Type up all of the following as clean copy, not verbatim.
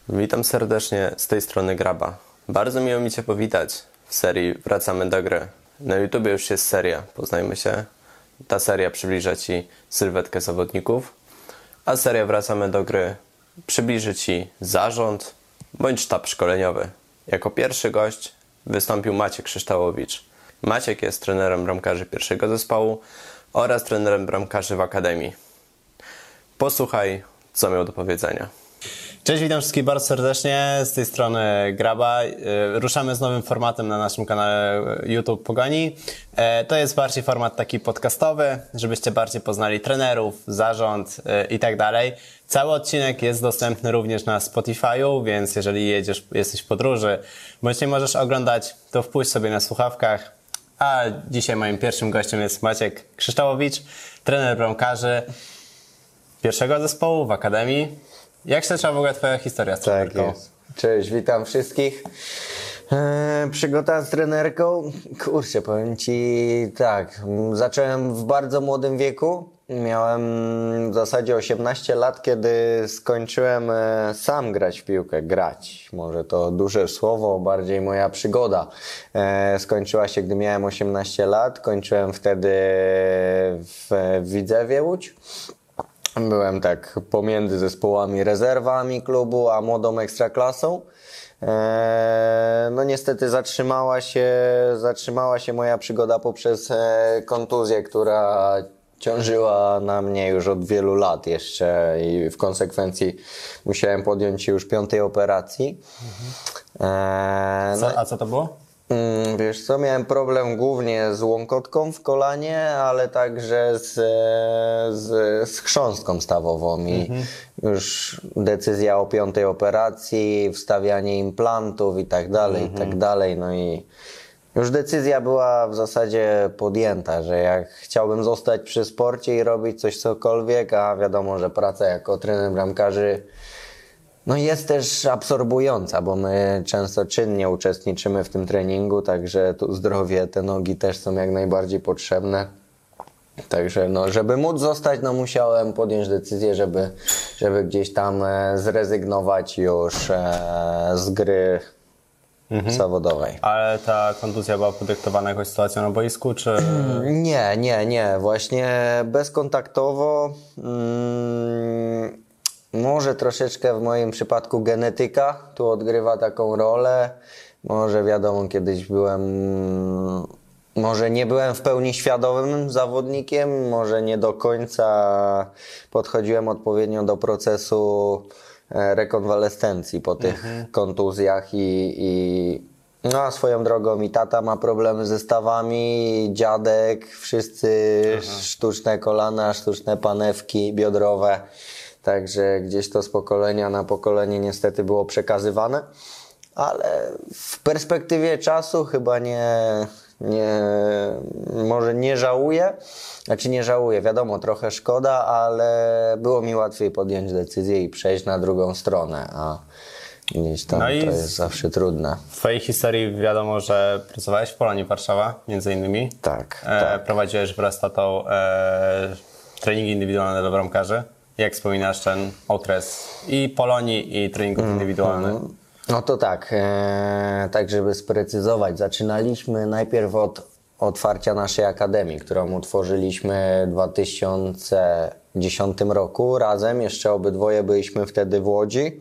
Witam serdecznie z tej strony Graba. Bardzo miło mi Cię powitać w serii Wracamy do gry. Na YouTubie już jest seria Poznajmy się. Ta seria przybliża Ci sylwetkę zawodników, a seria Wracamy do gry przybliży Ci zarząd bądź sztab szkoleniowy. Jako pierwszy gość wystąpił Maciek Krzyształowicz. Maciek jest trenerem bramkarzy pierwszego zespołu oraz trenerem bramkarzy w Akademii. Posłuchaj, co miał do powiedzenia. Cześć, witam wszystkich bardzo serdecznie, z tej strony Graba. Ruszamy z nowym formatem na naszym kanale YouTube Pogoni. To jest bardziej format taki podcastowy, żebyście bardziej poznali trenerów, zarząd i tak dalej. Cały odcinek jest dostępny również na Spotify'u, więc jeżeli jesteś w podróży, bądź nie możesz oglądać, to wpuść sobie na słuchawkach. A dzisiaj moim pierwszym gościem jest Maciek Krzyształowicz, trener bramkarzy pierwszego zespołu w Akademii. Jak się zaczęła w ogóle Twoja historia z trenerką? Tak jest. Cześć, witam wszystkich. Przygoda z trenerką? Kurczę, powiem Ci tak, zacząłem w bardzo młodym wieku. Miałem w zasadzie 18 lat, kiedy skończyłem sam grać w piłkę. Grać, może to duże słowo, bardziej moja przygoda skończyła się, gdy miałem 18 lat. Kończyłem wtedy w Widzewie Łódź. Byłem tak pomiędzy zespołami rezerwami klubu, a młodą ekstraklasą. No niestety zatrzymała się moja przygoda poprzez kontuzję, która ciążyła na mnie już od wielu lat jeszcze i w konsekwencji musiałem podjąć się już 5. operacji. A co to było? Wiesz co, miałem problem głównie z łąkotką w kolanie, ale także z chrząstką stawową i już decyzja o 5. operacji, wstawianie implantów i tak dalej, no i już decyzja była w zasadzie podjęta, że jak chciałbym zostać przy sporcie i robić cokolwiek, a wiadomo, że praca jako trener bramkarzy no jest też absorbująca, bo my często czynnie uczestniczymy w tym treningu, także tu zdrowie, te nogi też są jak najbardziej potrzebne. Także no, żeby móc zostać, no musiałem podjąć decyzję, żeby gdzieś tam zrezygnować już z gry zawodowej. Ale ta kontuzja była podyktowana jakąś sytuacją na boisku, czy...? Nie. Właśnie bezkontaktowo. Może troszeczkę w moim przypadku genetyka tu odgrywa taką rolę. Może wiadomo, kiedyś może nie byłem w pełni świadomym zawodnikiem, może nie do końca podchodziłem odpowiednio do procesu rekonwalescencji po tych kontuzjach no a swoją drogą i tata ma problemy ze stawami, dziadek, wszyscy sztuczne kolana, sztuczne panewki biodrowe. Także gdzieś to z pokolenia na pokolenie niestety było przekazywane, ale w perspektywie czasu chyba może nie żałuję. Znaczy nie żałuję, wiadomo, trochę szkoda, ale było mi łatwiej podjąć decyzję i przejść na drugą stronę, a gdzieś tam to jest zawsze trudne. W Twojej historii wiadomo, że pracowałeś w Polonii Warszawa, między innymi. Tak. Prowadziłeś wraz z tatą treningi indywidualne dla bramkarzy. Jak wspominasz ten okres i Polonii, i treningów indywidualnych? No to tak, żeby sprecyzować, zaczynaliśmy najpierw od otwarcia naszej akademii, którą utworzyliśmy w 2010 roku razem, jeszcze obydwoje byliśmy wtedy w Łodzi.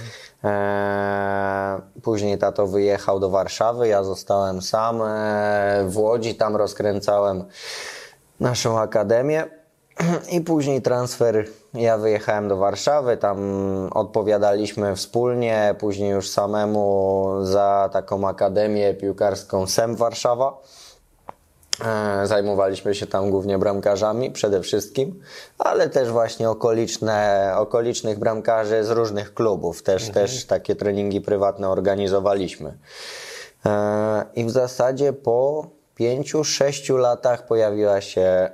Później tato wyjechał do Warszawy, ja zostałem sam w Łodzi, tam rozkręcałem naszą akademię. I później transfer, ja wyjechałem do Warszawy, tam odpowiadaliśmy wspólnie, później już samemu za taką akademię piłkarską SEM Warszawa. Zajmowaliśmy się tam głównie bramkarzami przede wszystkim, ale też właśnie okolicznych bramkarzy z różnych klubów, też takie treningi prywatne organizowaliśmy. I w zasadzie po 5-6 latach pojawiła się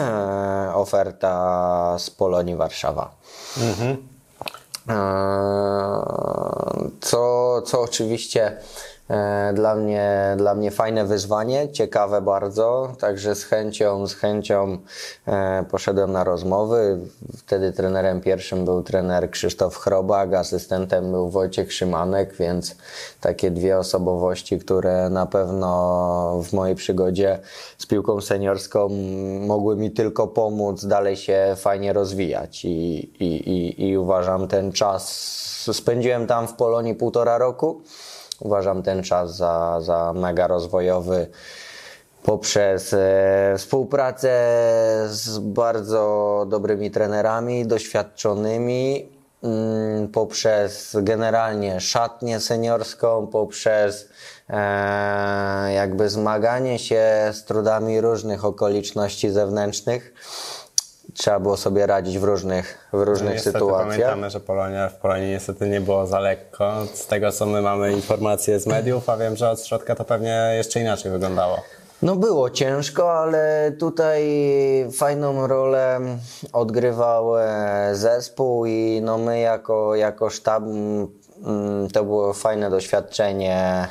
oferta z Polonii Warszawa. Co oczywiście Dla mnie fajne wyzwanie, ciekawe bardzo, także z chęcią poszedłem na rozmowy. Wtedy trenerem pierwszym był trener Krzysztof Chrobak, asystentem był Wojciech Szymanek, więc takie dwie osobowości, które na pewno w mojej przygodzie z piłką seniorską mogły mi tylko pomóc dalej się fajnie rozwijać i uważam ten czas, spędziłem tam w Polonii 1,5 roku. Uważam ten czas za mega rozwojowy poprzez współpracę z bardzo dobrymi trenerami, doświadczonymi, poprzez generalnie szatnię seniorską, poprzez jakby zmaganie się z trudami różnych okoliczności zewnętrznych. Trzeba było sobie radzić w różnych sytuacjach. Pamiętamy, że w Polonii niestety nie było za lekko. Z tego, co my mamy informacje z mediów, a wiem, że od środka to pewnie jeszcze inaczej wyglądało. No było ciężko, ale tutaj fajną rolę odgrywał zespół i no my jako sztab to było fajne doświadczenie,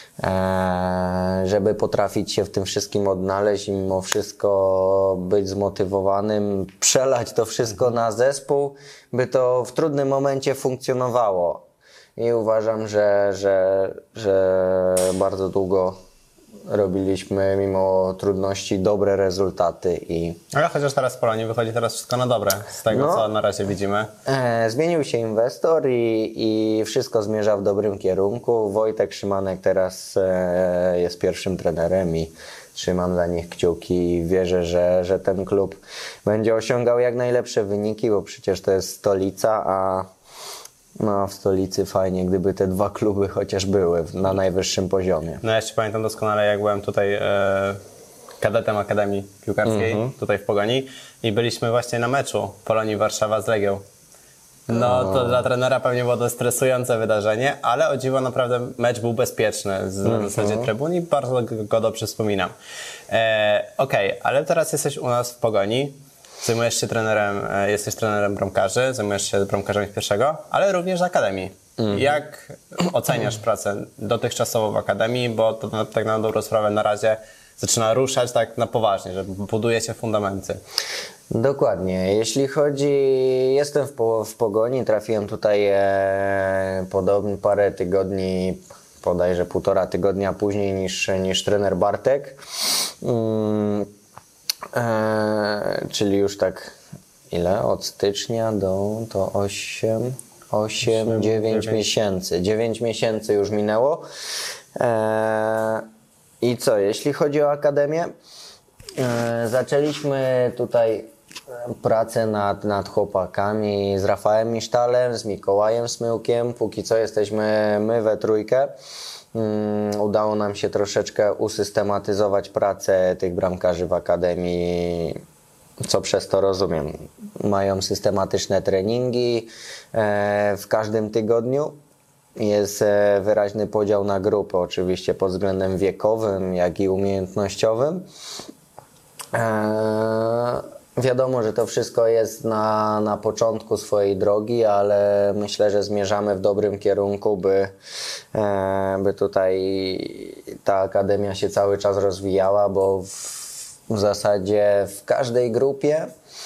żeby potrafić się w tym wszystkim odnaleźć i mimo wszystko być zmotywowanym, przelać to wszystko na zespół, by to w trudnym momencie funkcjonowało. I uważam, że bardzo długo robiliśmy mimo trudności dobre rezultaty. Ale chociaż teraz w Polonii wychodzi teraz wszystko na dobre, z tego co na razie widzimy. Zmienił się inwestor i wszystko zmierza w dobrym kierunku. Wojtek Szymanek teraz jest pierwszym trenerem i trzymam za nich kciuki i wierzę, że ten klub będzie osiągał jak najlepsze wyniki, bo przecież to jest stolica, a no, w stolicy fajnie, gdyby te dwa kluby chociaż były na najwyższym poziomie. No ja jeszcze pamiętam doskonale, jak byłem tutaj kadetem Akademii Piłkarskiej, tutaj w Pogoni i byliśmy właśnie na meczu Polonii Warszawa z Legią. No to dla trenera pewnie było to stresujące wydarzenie, ale o dziwo naprawdę mecz był bezpieczny na zasadzie trybun i bardzo go dobrze wspominam. Okej, ale teraz jesteś u nas w Pogoni. Zajmujesz się jesteś trenerem bramkarzy, zajmujesz się bramkarzami pierwszego, ale również z Akademii. Jak oceniasz pracę dotychczasową w Akademii, bo to tak na dobrą sprawę na razie zaczyna ruszać tak na poważnie, że buduje się fundamenty. Dokładnie. Jeśli chodzi... Jestem w Pogoni, trafiłem tutaj podobnie parę tygodni, bodajże 1,5 tygodnia później niż trener Bartek. Czyli już tak ile? Od stycznia do 9 miesięcy. 9 miesięcy już minęło. I co? Jeśli chodzi o Akademię, zaczęliśmy tutaj pracę nad chłopakami z Rafałem Misztalem, z Mikołajem Smyłkiem. Póki co jesteśmy my we trójkę. Udało nam się troszeczkę usystematyzować pracę tych bramkarzy w Akademii, co przez to rozumiem. Mają systematyczne treningi w każdym tygodniu. Jest wyraźny podział na grupy, oczywiście pod względem wiekowym, jak i umiejętnościowym. Wiadomo, że to wszystko jest na początku swojej drogi, ale myślę, że zmierzamy w dobrym kierunku, by tutaj ta Akademia się cały czas rozwijała, bo w zasadzie w każdej grupie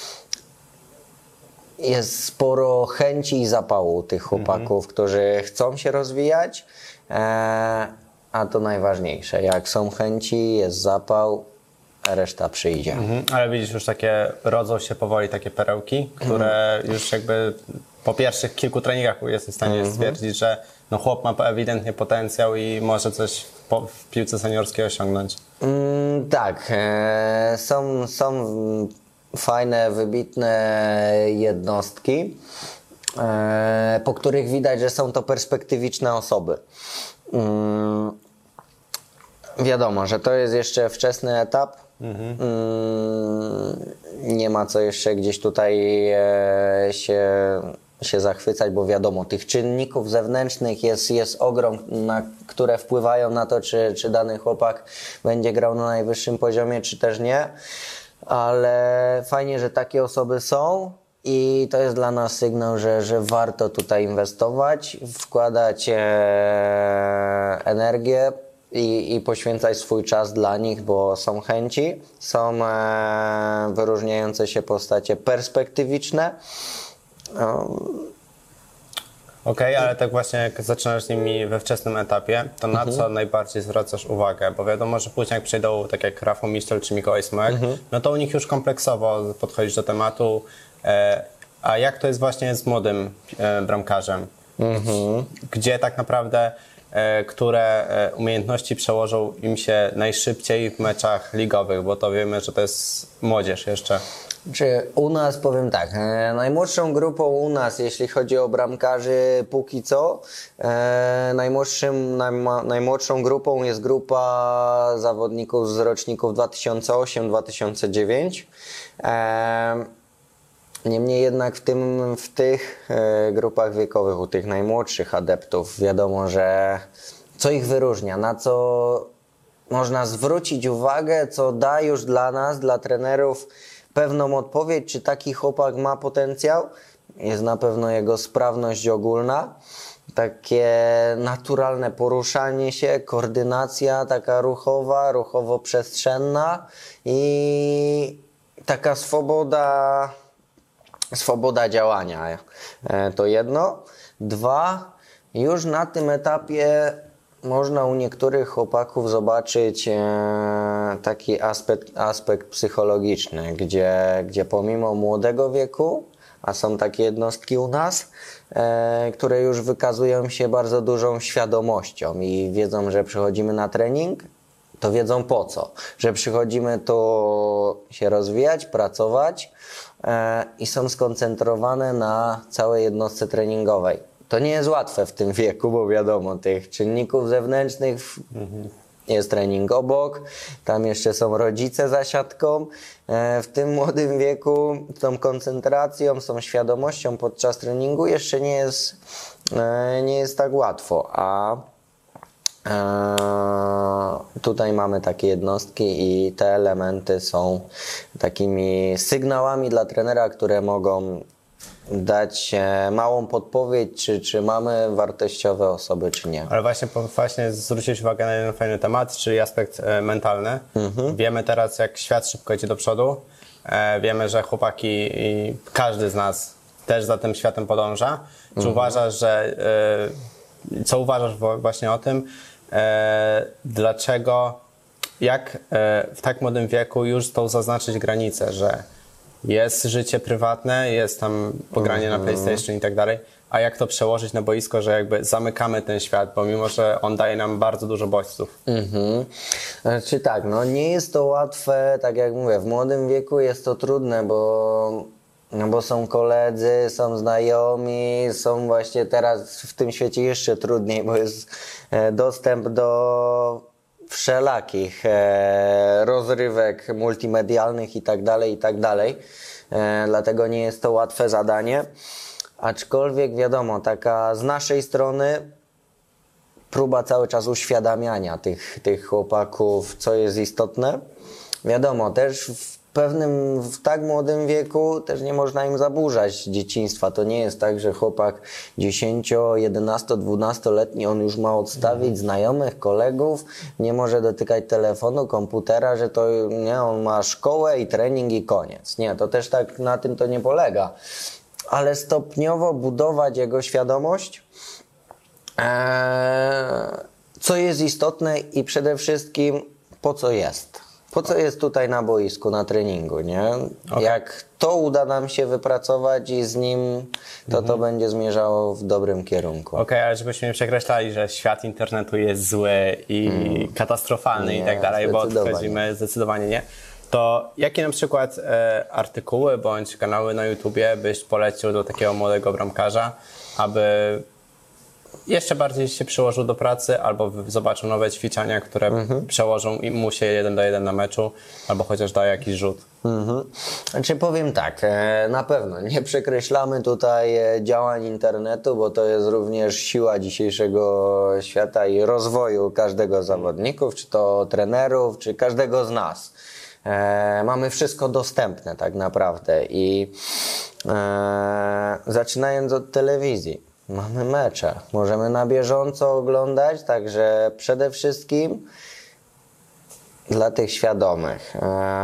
jest sporo chęci i zapału tych chłopaków, którzy chcą się rozwijać, a to najważniejsze. Jak są chęci, jest zapał, reszta przyjdzie. Ale widzisz, już rodzą się powoli takie perełki, które już jakby po pierwszych kilku treningach jesteś w stanie stwierdzić, że no chłop ma ewidentnie potencjał i może coś w piłce seniorskiej osiągnąć. Tak, są fajne, wybitne jednostki, po których widać, że są to perspektywiczne osoby. Wiadomo, że to jest jeszcze wczesny etap. Nie ma co jeszcze gdzieś tutaj się zachwycać, bo wiadomo, tych czynników zewnętrznych jest ogrom, które wpływają na to, czy dany chłopak będzie grał na najwyższym poziomie, czy też nie. Ale fajnie, że takie osoby są I to jest dla nas sygnał, że warto tutaj inwestować, wkładać energię i poświęcać swój czas dla nich, bo są chęci, są wyróżniające się postacie perspektywiczne. Okej, ale tak właśnie jak zaczynasz z nimi we wczesnym etapie, to na co najbardziej zwracasz uwagę? Bo wiadomo, że później jak przejdą tak jak Rafał Miszczol czy Mikołaj Smołek, no to u nich już kompleksowo podchodzisz do tematu. A jak to jest właśnie z młodym bramkarzem? Gdzie tak naprawdę które umiejętności przełożą im się najszybciej w meczach ligowych, bo to wiemy, że to jest młodzież jeszcze. Czy u nas, powiem tak, najmłodszą grupą u nas, jeśli chodzi o bramkarzy póki co, najmłodszą grupą jest grupa zawodników z roczników 2008-2009. Niemniej jednak w tych grupach wiekowych, u tych najmłodszych adeptów wiadomo, że co ich wyróżnia, na co można zwrócić uwagę, co da już dla nas, dla trenerów pewną odpowiedź, czy taki chłopak ma potencjał, jest na pewno jego sprawność ogólna, takie naturalne poruszanie się, koordynacja taka ruchowo-przestrzenna i taka swoboda działania. To jedno. Dwa, już na tym etapie można u niektórych chłopaków zobaczyć taki aspekt psychologiczny, gdzie pomimo młodego wieku, a są takie jednostki u nas, które już wykazują się bardzo dużą świadomością i wiedzą, że przychodzimy na trening, to wiedzą po co. Że przychodzimy tu się rozwijać, pracować i są skoncentrowane na całej jednostce treningowej. To nie jest łatwe w tym wieku, bo wiadomo, tych czynników zewnętrznych jest trening obok, tam jeszcze są rodzice za siatką. W tym młodym wieku z tą koncentracją, z tą świadomością podczas treningu jeszcze nie jest tak łatwo, a tutaj mamy takie jednostki i te elementy są takimi sygnałami dla trenera, które mogą dać małą podpowiedź, czy mamy wartościowe osoby, czy nie. Ale właśnie zwrócić uwagę na jeden fajny temat, czyli aspekt mentalny. Wiemy teraz, jak świat szybko idzie do przodu. Wiemy, że chłopaki i każdy z nas też za tym światem podąża. Czy uważasz, że co uważasz właśnie o tym? Dlaczego, jak w tak młodym wieku już tą zaznaczyć granicę, że jest życie prywatne, jest tam pogranie na PlayStation i tak dalej, a jak to przełożyć na boisko, że jakby zamykamy ten świat, pomimo że on daje nam bardzo dużo bodźców. Znaczy tak, no nie jest to łatwe, tak jak mówię, w młodym wieku jest to trudne, bo są koledzy, są znajomi, są właśnie teraz w tym świecie jeszcze trudniej, bo jest dostęp do wszelakich rozrywek multimedialnych i tak dalej. Dlatego nie jest to łatwe zadanie. Aczkolwiek wiadomo, taka z naszej strony próba cały czas uświadamiania tych chłopaków, co jest istotne. Wiadomo, też w tak młodym wieku też nie można im zaburzać dzieciństwa. To nie jest tak, że chłopak 10, 11, 12-letni, on już ma odstawić znajomych, kolegów, nie może dotykać telefonu, komputera, że to nie, on ma szkołę i trening i koniec. Nie, to też tak na tym to nie polega. Ale stopniowo budować jego świadomość, co jest istotne i przede wszystkim po co jest. Po co jest tutaj na boisku, na treningu, nie? Okay. Jak to uda nam się wypracować i z nim, to będzie zmierzało w dobrym kierunku. Okej, ale żebyśmy nie przekreślali, że świat internetu jest zły i katastrofalny i tak dalej, bo odchodzimy zdecydowanie nie. To jakie na przykład artykuły bądź kanały na YouTubie byś polecił do takiego młodego bramkarza, aby jeszcze bardziej się przyłożył do pracy albo zobaczył nowe ćwiczenia, które przełożą mu się 1-1 na meczu, albo chociaż da jakiś rzut? Znaczy powiem tak, na pewno nie przekreślamy tutaj działań internetu, bo to jest również siła dzisiejszego świata i rozwoju każdego z zawodników, czy to trenerów, czy każdego z nas. Mamy wszystko dostępne tak naprawdę i Zaczynając od telewizji. Mamy mecze, możemy na bieżąco oglądać, także przede wszystkim dla tych świadomych.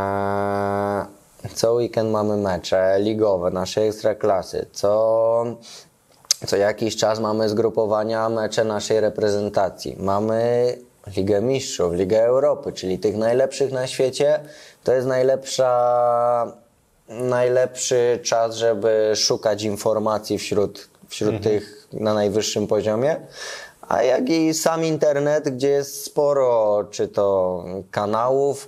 Co weekend mamy mecze ligowe, naszej ekstraklasy. Co jakiś czas mamy zgrupowania mecze naszej reprezentacji. Mamy Ligę Mistrzów, Ligę Europy, czyli tych najlepszych na świecie. To jest najlepszy czas, żeby szukać informacji wśród tych na najwyższym poziomie. A jak i sam internet, gdzie jest sporo, czy to kanałów,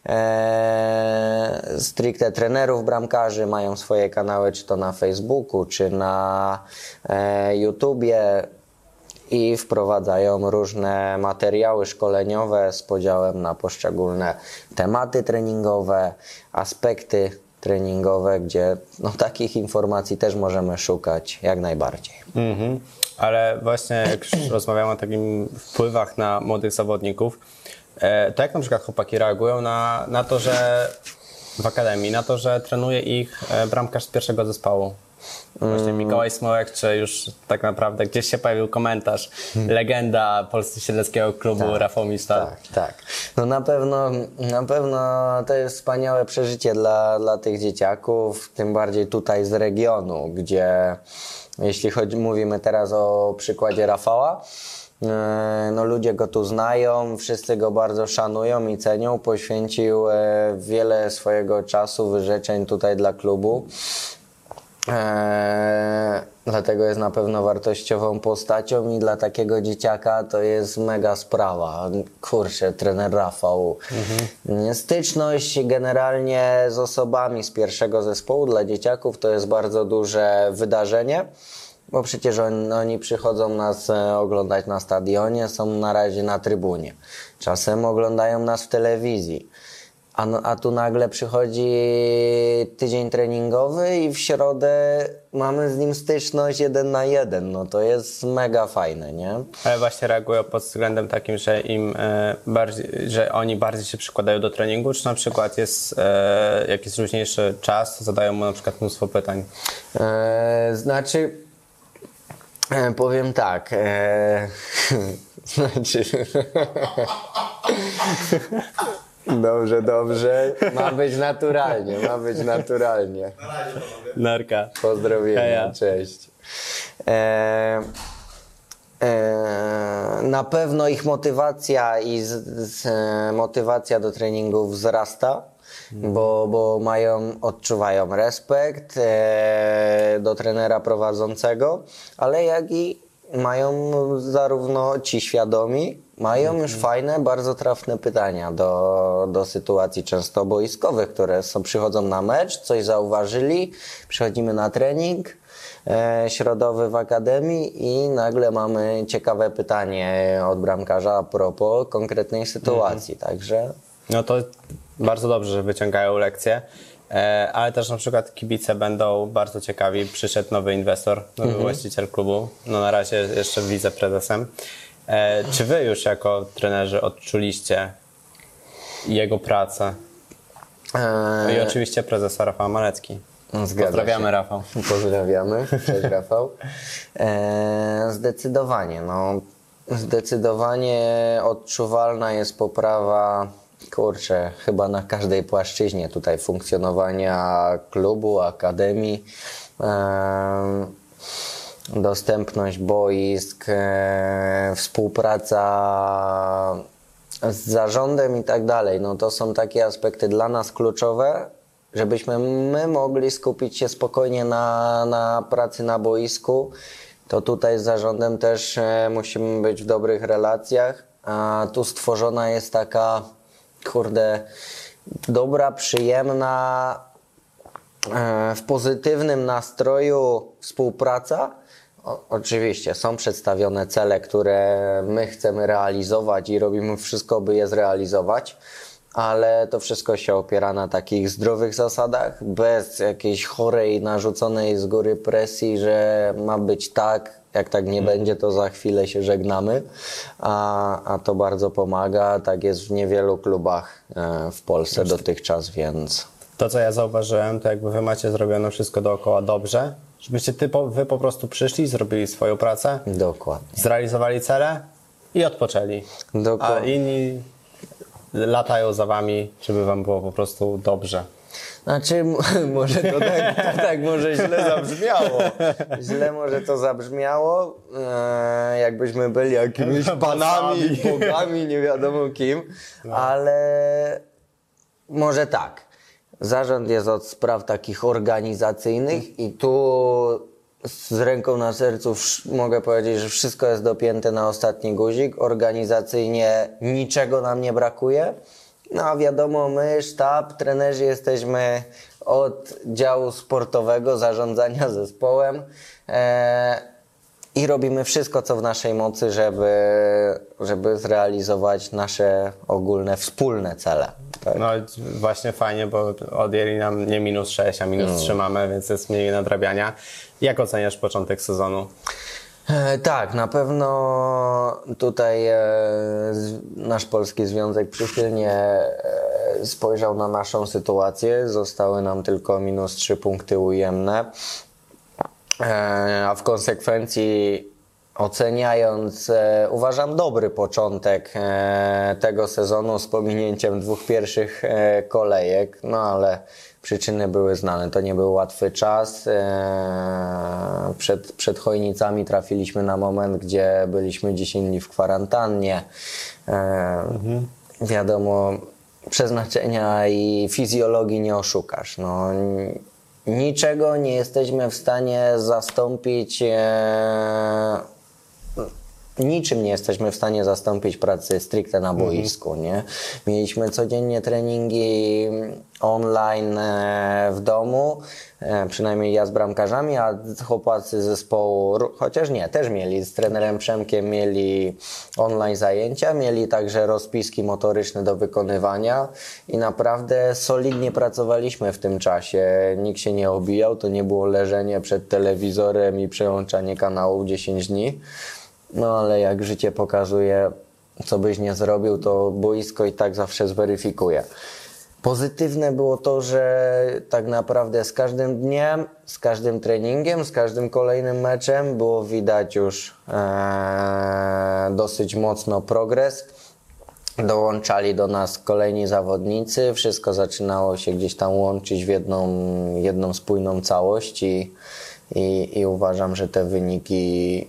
stricte trenerów bramkarzy mają swoje kanały, czy to na Facebooku, czy na YouTubie i wprowadzają różne materiały szkoleniowe z podziałem na poszczególne tematy treningowe, aspekty treningowe, gdzie takich informacji też możemy szukać jak najbardziej. Ale właśnie jak już rozmawiamy o takim wpływach na młodych zawodników, to jak na przykład chłopaki reagują na to, że w akademii, na to, że trenuje ich bramkarz z pierwszego zespołu? Właśnie Mikołaj Smołek, czy już tak naprawdę gdzieś się pojawił komentarz, legenda Polsko-Siedleckiego Klubu, Rafał Misztal. Tak. No na pewno to jest wspaniałe przeżycie dla tych dzieciaków, tym bardziej tutaj z regionu, gdzie jeśli mówimy teraz o przykładzie Rafała, no ludzie go tu znają, wszyscy go bardzo szanują i cenią, poświęcił wiele swojego czasu, wyrzeczeń tutaj dla klubu. Dlatego jest na pewno wartościową postacią i dla takiego dzieciaka to jest mega sprawa. Kurczę, trener Rafał. Styczność generalnie z osobami z pierwszego zespołu dla dzieciaków to jest bardzo duże wydarzenie, bo przecież oni przychodzą nas oglądać na stadionie, są na razie na trybunie. Czasem oglądają nas w telewizji. A tu nagle przychodzi tydzień treningowy i w środę mamy z nim styczność 1 na 1. No to jest mega fajne, nie? Ale właśnie reagują pod względem takim, że że oni bardziej się przykładają do treningu, czy na przykład jest jakiś luźniejszy czas, zadają mu na przykład mnóstwo pytań? Powiem tak. Dobrze. Ma być naturalnie. Narka. Pozdrowienia, Heja. Cześć. Na pewno ich motywacja i motywacja do treningu wzrasta, bo odczuwają respekt do trenera prowadzącego, ale jak i mają zarówno ci świadomi, mają już fajne, bardzo trafne pytania do sytuacji często boiskowych, które przychodzą na mecz, coś zauważyli, przychodzimy na trening środowy w akademii i nagle mamy ciekawe pytanie od bramkarza a propos konkretnej sytuacji, także... No to bardzo dobrze, że wyciągają lekcje, ale też na przykład kibice będą bardzo ciekawi. Przyszedł nowy inwestor, nowy właściciel klubu, no na razie jeszcze wiceprezesem. Czy wy już jako trenerzy odczuliście jego pracę? I oczywiście prezesa Rafała Malecki. Pozdrawiamy, Rafał. Pozdrawiamy. Cześć, Rafał. Zdecydowanie odczuwalna jest poprawa, chyba na każdej płaszczyźnie tutaj funkcjonowania klubu, akademii. Dostępność boisk, współpraca z zarządem i tak dalej. No to są takie aspekty dla nas kluczowe, żebyśmy my mogli skupić się spokojnie na pracy na boisku. To tutaj z zarządem też musimy być w dobrych relacjach. A tu stworzona jest taka, dobra, przyjemna, w pozytywnym nastroju współpraca. Oczywiście są przedstawione cele, które my chcemy realizować i robimy wszystko, by je zrealizować, ale to wszystko się opiera na takich zdrowych zasadach, bez jakiejś chorej, narzuconej z góry presji, że ma być tak, jak tak nie będzie, to za chwilę się żegnamy, a to bardzo pomaga. Tak jest w niewielu klubach w Polsce dotychczas, więc... To, co ja zauważyłem, to jakby wy macie zrobione wszystko dookoła dobrze, żebyście wy po prostu przyszli, zrobili swoją pracę, Dokładnie. zrealizowali cele i odpoczęli. A Dokładnie. inni latają za wami, żeby wam było po prostu dobrze. Znaczy, może to tak może źle zabrzmiało. Źle może to zabrzmiało, jakbyśmy byli jakimiś panami, bogami, nie wiadomo kim, ale może tak. Zarząd jest od spraw takich organizacyjnych i tu z ręką na sercu mogę powiedzieć, że wszystko jest dopięte na ostatni guzik. Organizacyjnie niczego nam nie brakuje. No a wiadomo, my, sztab, trenerzy jesteśmy od działu sportowego, zarządzania zespołem i robimy wszystko, co w naszej mocy, żeby zrealizować nasze ogólne, wspólne cele. Tak? No właśnie fajnie, bo odjęli nam nie -6, a -3 mamy, więc jest mniej nadrabiania. Jak oceniasz początek sezonu? Tak, na pewno tutaj nasz Polski Związek przychylnie spojrzał na naszą sytuację. Zostały nam tylko -3 punkty ujemne, a w konsekwencji oceniając, uważam dobry początek tego sezonu z pominięciem 2 pierwszych kolejek, no ale przyczyny były znane. To nie był łatwy czas. Przed Chojnicami trafiliśmy na moment, gdzie byliśmy 10 dni w kwarantannie. Wiadomo, przeznaczenia i fizjologii nie oszukasz. No, niczego nie jesteśmy w stanie zastąpić. Niczym nie jesteśmy w stanie zastąpić pracy stricte na boisku, nie? Mieliśmy codziennie treningi online w domu, przynajmniej ja z bramkarzami, a chłopacy z zespołu, chociaż nie, też mieli, z trenerem Przemkiem mieli online zajęcia, mieli także rozpiski motoryczne do wykonywania i naprawdę solidnie pracowaliśmy w tym czasie. Nikt się nie obijał, to nie było leżenie przed telewizorem i przełączanie kanałów 10 dni. No ale jak życie pokazuje, co byś nie zrobił, to boisko i tak zawsze zweryfikuje. Pozytywne było to, że tak naprawdę z każdym dniem, z każdym treningiem, z każdym kolejnym meczem było widać już dosyć mocno progres. Dołączali do nas kolejni zawodnicy, wszystko zaczynało się gdzieś tam łączyć w jedną spójną całość i uważam, że te wyniki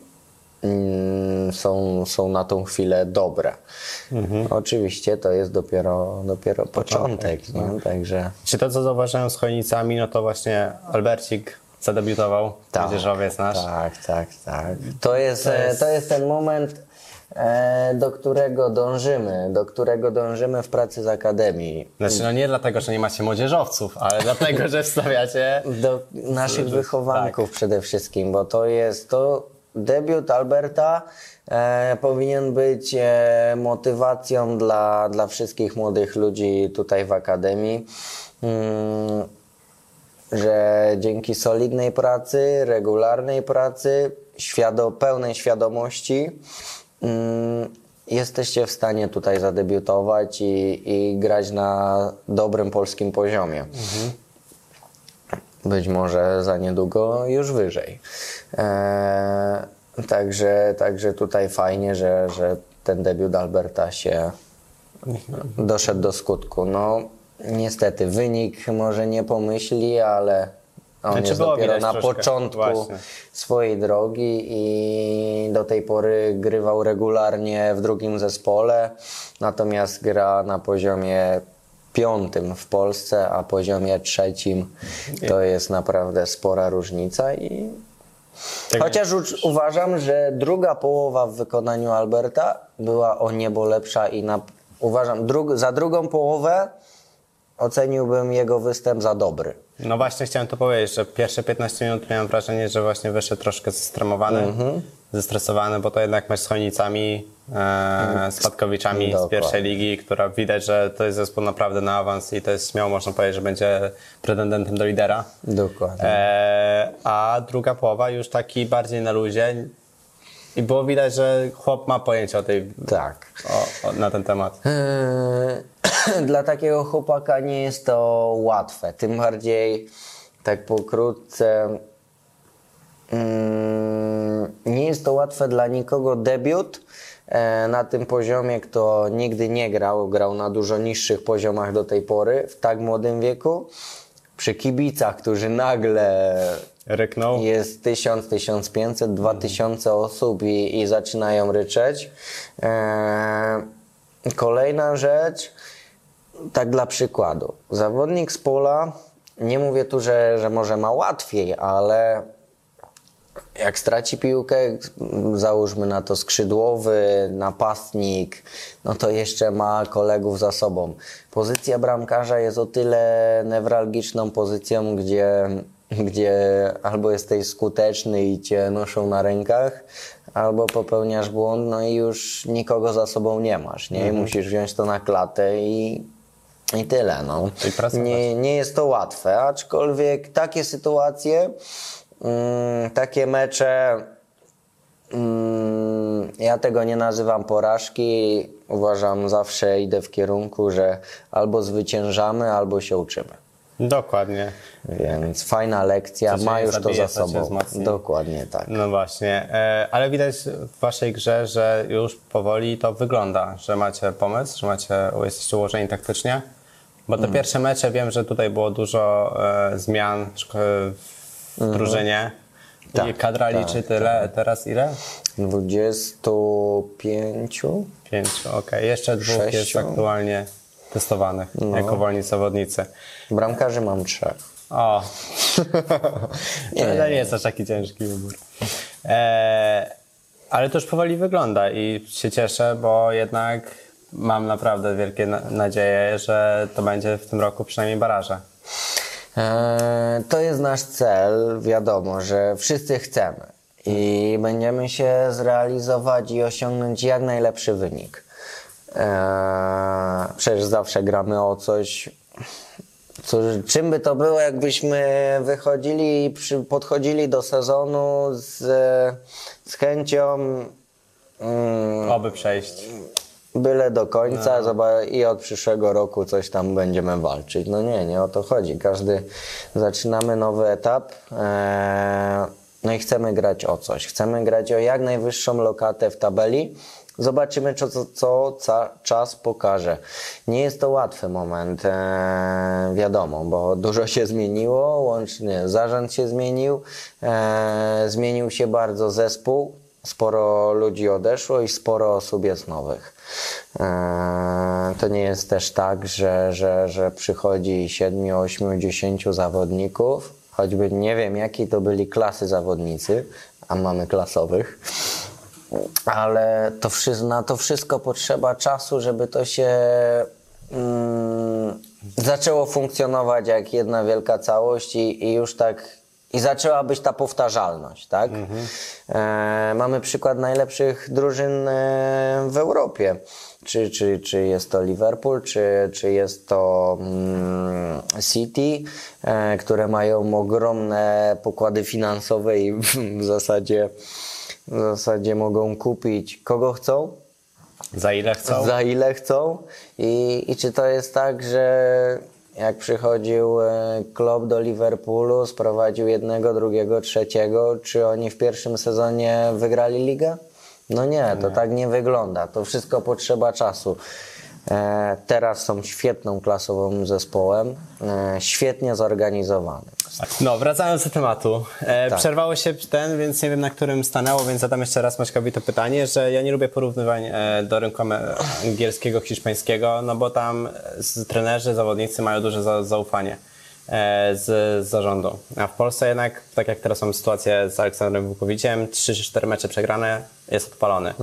są na tą chwilę dobre. Oczywiście to jest dopiero początek, nie? Także... Czy to, co zauważyłem z Chojnicami, no to właśnie Albercik zadebiutował, młodzieżowiec nasz. Tak. To jest ten moment, do którego dążymy w pracy z Akademii. Znaczy, no nie dlatego, że nie macie młodzieżowców, ale dlatego, że wstawiacie... Do naszych wychowanków przede wszystkim, bo to debiut Alberta powinien być motywacją dla wszystkich młodych ludzi tutaj w Akademii, że dzięki solidnej pracy, regularnej pracy, pełnej świadomości jesteście w stanie tutaj zadebiutować i grać na dobrym polskim poziomie. Być może za niedługo już wyżej. Także tutaj fajnie, że ten debiut Alberta się doszedł do skutku. No, niestety wynik może nie pomyśli, ale on jest dopiero na początku swojej drogi i do tej pory grywał regularnie w drugim zespole, natomiast gra na poziomie 5 w Polsce, a poziomie 3 to jest naprawdę spora różnica chociaż uważam, że druga połowa w wykonaniu Alberta była o niebo lepsza i uważam, za drugą połowę oceniłbym jego występ za dobry. No właśnie chciałem to powiedzieć, że pierwsze 15 minut miałem wrażenie, że właśnie wyszedł troszkę zestremowany, zestresowany, bo to jednak mecz z Chojnicami, Spadkowiczami z pierwszej ligi, która widać, że to jest zespół naprawdę na awans i to jest śmiało można powiedzieć, że będzie pretendentem do lidera. Dokładnie. A druga połowa już taki bardziej na luzie i było widać, że chłop ma pojęcie o tej, tak. na ten temat. dla takiego chłopaka nie jest to łatwe. Tym bardziej, tak pokrótce, nie jest to łatwe dla nikogo debiut na tym poziomie, kto nigdy nie grał na dużo niższych poziomach do tej pory, w tak młodym wieku. Przy kibicach, którzy nagle Ryknął. jest 1000, 1500, 2000 osób i zaczynają ryczeć. Kolejna rzecz, tak dla przykładu. Zawodnik z pola, nie mówię tu, że może ma łatwiej, ale jak straci piłkę, załóżmy na to skrzydłowy, napastnik, no to jeszcze ma kolegów za sobą. Pozycja bramkarza jest o tyle newralgiczną pozycją, gdzie albo jesteś skuteczny i cię noszą na rękach, albo popełniasz błąd, no i już nikogo za sobą nie masz, nie? I musisz wziąć to na klatę i tyle, no. I pracować. Nie jest to łatwe, aczkolwiek takie sytuacje, takie mecze, ja tego nie nazywam porażki, uważam, zawsze idę w kierunku, że albo zwyciężamy, albo się uczymy. Dokładnie. Więc fajna lekcja, Co cię ma nie już to zabije, za to cię sobą. wzmocni. Dokładnie tak. No właśnie, ale widać w waszej grze, że już powoli to wygląda, że macie pomysł, że jesteście ułożeni taktycznie. Bo te pierwsze mecze, wiem, że tutaj było dużo zmian w drużynie. I Tak, kadra liczy tyle, teraz ile? 25? 5, okej. Jeszcze 2 jest 6. aktualnie testowanych jako wolni zawodnicy. Bramkarzy mam 3. O, to nie jest aż taki ciężki wybór. Ale to już powoli wygląda i się cieszę, bo jednak mam naprawdę wielkie nadzieje, że to będzie w tym roku przynajmniej baraże. To jest nasz cel, wiadomo, że wszyscy chcemy i będziemy się zrealizować i osiągnąć jak najlepszy wynik. Przecież zawsze gramy o coś, czym by to było, jakbyśmy wychodzili i podchodzili do sezonu z chęcią Oby przejść. byle do końca i od przyszłego roku coś tam będziemy walczyć. No nie o to chodzi. Zaczynamy nowy etap, no i chcemy grać o coś. Chcemy grać o jak najwyższą lokatę w tabeli. Zobaczymy, co czas pokaże. Nie jest to łatwy moment, wiadomo, bo dużo się zmieniło, łącznie zarząd się zmienił, zmienił się bardzo zespół, sporo ludzi odeszło i sporo osób jest nowych. To nie jest też tak, że przychodzi 7, 8, 10 zawodników, choćby nie wiem jakiej to byli klasy zawodnicy, a mamy klasowych. Ale na to wszystko potrzeba czasu, żeby to się zaczęło funkcjonować jak jedna wielka całość i już tak i zaczęła być ta powtarzalność, tak? Mamy przykład najlepszych drużyn w Europie. Czy jest to Liverpool, czy jest to City, które mają ogromne pokłady finansowe i w zasadzie mogą kupić kogo chcą, Za ile chcą. I czy to jest tak, że jak przychodził Klopp do Liverpoolu, sprowadził jednego, drugiego, trzeciego, czy oni w pierwszym sezonie wygrali ligę? No nie, to tak nie wygląda. To wszystko potrzeba czasu. Teraz są świetną klasowym zespołem, świetnie zorganizowanym. No, wracając do tematu. Przerwało się więc nie wiem na którym stanęło, więc zadam jeszcze raz Maćkowi to pytanie, że ja nie lubię porównywań do rynku angielskiego, hiszpańskiego, no bo tam trenerzy, zawodnicy mają duże zaufanie z zarządu. A w Polsce jednak, tak jak teraz mamy sytuację z Aleksandrem Wukowiciem, 3-4 mecze przegrane, jest odpalony.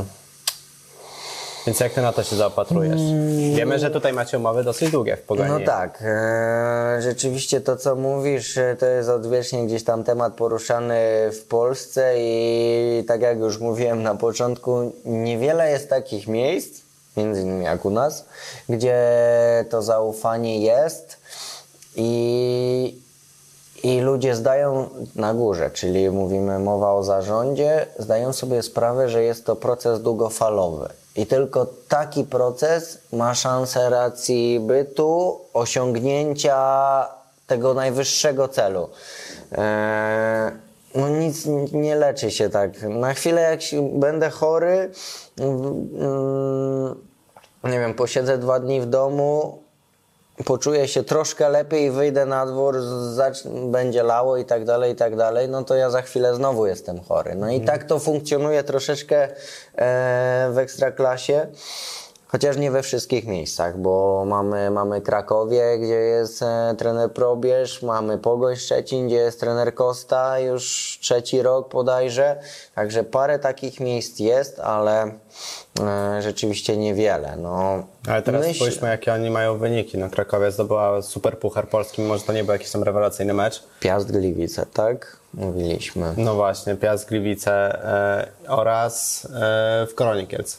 Więc jak ty na to się zaopatrujesz? Wiemy, że tutaj macie umowy dosyć długie w Pogoni. No tak, rzeczywiście to co mówisz, to jest odwiecznie gdzieś tam temat poruszany w Polsce i tak jak już mówiłem na początku, niewiele jest takich miejsc, między innymi jak u nas, gdzie to zaufanie jest i ludzie zdają na górze, czyli mowa o zarządzie, zdają sobie sprawę, że jest to proces długofalowy I tylko taki proces ma szansę racji bytu, osiągnięcia tego najwyższego celu. No nic nie leczy się tak. Na chwilę jak będę chory, nie wiem, posiedzę 2 dni w domu, poczuję się troszkę lepiej, wyjdę na dwór, będzie lało i tak dalej, no to ja za chwilę znowu jestem chory. No i tak to funkcjonuje troszeczkę w Ekstraklasie, chociaż nie we wszystkich miejscach, bo mamy Krakowie, gdzie jest trener Probierz, mamy Pogoń Szczecin, gdzie jest trener Kosta, już 3. rok bodajże, także parę takich miejsc jest, ale rzeczywiście niewiele. No, Ale teraz spójrzmy, jakie oni mają wyniki. No, Krakowie zdobyła super puchar polski, mimo że to nie był jakiś tam rewelacyjny mecz. Piast Gliwice, tak? Mówiliśmy. No właśnie, Piast Gliwice oraz w Koronie Kielce.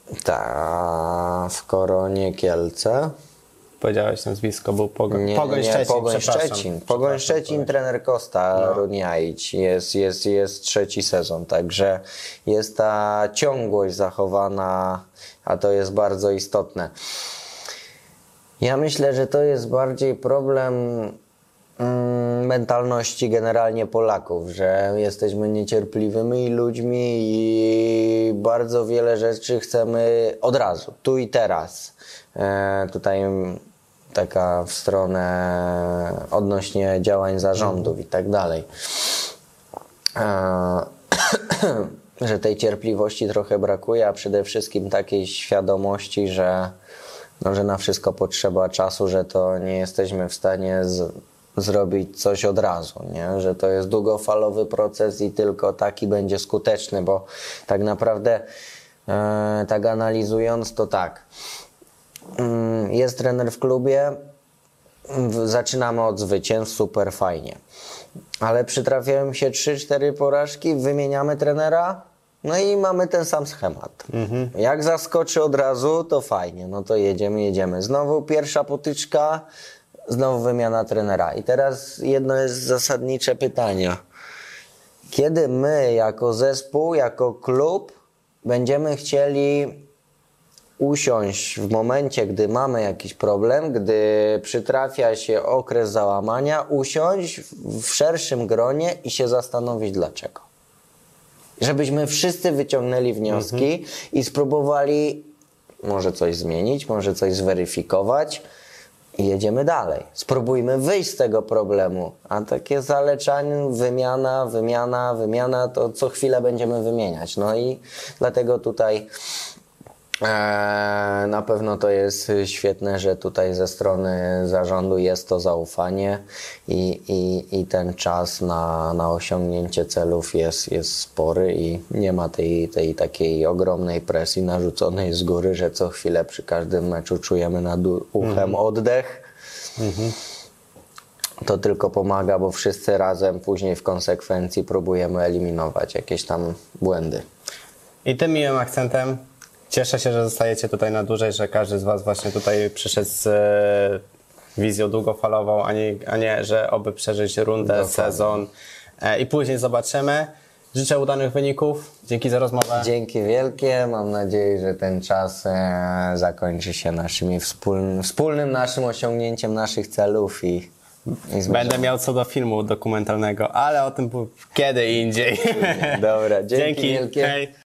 W Koronie Kielce. Powiedziałeś nazwisko, był Pogoń Szczecin. Pogoń Szczecin. Pogoń Szczecin, trener Kosta Runiaić. Jest 3. sezon, także jest ta ciągłość zachowana, a to jest bardzo istotne. Ja myślę, że to jest bardziej problem mentalności generalnie Polaków, że jesteśmy niecierpliwymi ludźmi i bardzo wiele rzeczy chcemy od razu, tu i teraz. Tutaj taka w stronę odnośnie działań zarządów i tak dalej. Że tej cierpliwości trochę brakuje, a przede wszystkim takiej świadomości, że na wszystko potrzeba czasu, że to nie jesteśmy w stanie zrobić coś od razu, nie? Że to jest długofalowy proces i tylko taki będzie skuteczny, bo tak naprawdę tak analizując to tak, jest trener w klubie, zaczynamy od zwycięstw, super fajnie, ale przytrafiają się 3-4 porażki, wymieniamy trenera, no i mamy ten sam schemat. Jak zaskoczy od razu, to fajnie, no to jedziemy. Znowu pierwsza potyczka, znowu wymiana trenera. I teraz jedno jest zasadnicze pytanie. Kiedy my jako zespół, jako klub będziemy chcieli usiąść w momencie, gdy mamy jakiś problem, gdy przytrafia się okres załamania, usiąść w szerszym gronie i się zastanowić dlaczego. Żebyśmy wszyscy wyciągnęli wnioski i spróbowali może coś zmienić, może coś zweryfikować i jedziemy dalej. Spróbujmy wyjść z tego problemu. A takie zaleczanie, wymiana, to co chwilę będziemy wymieniać. No i dlatego tutaj na pewno to jest świetne, że tutaj ze strony zarządu jest to zaufanie i ten czas na osiągnięcie celów jest spory i nie ma tej takiej ogromnej presji narzuconej z góry, że co chwilę przy każdym meczu czujemy nad uchem oddech. To tylko pomaga, bo wszyscy razem później w konsekwencji próbujemy eliminować jakieś tam błędy. I tym miłym akcentem cieszę się, że zostajecie tutaj na dłużej, że każdy z Was właśnie tutaj przyszedł z wizją długofalową, a nie, że oby przeżyć rundę, Dokładnie. sezon i później zobaczymy. Życzę udanych wyników. Dzięki za rozmowę. Dzięki wielkie. Mam nadzieję, że ten czas zakończy się wspólnym naszym osiągnięciem naszych celów i Będę miał co do filmu dokumentalnego, ale o tym kiedy indziej. Dobra, dzięki wielkie. Hej.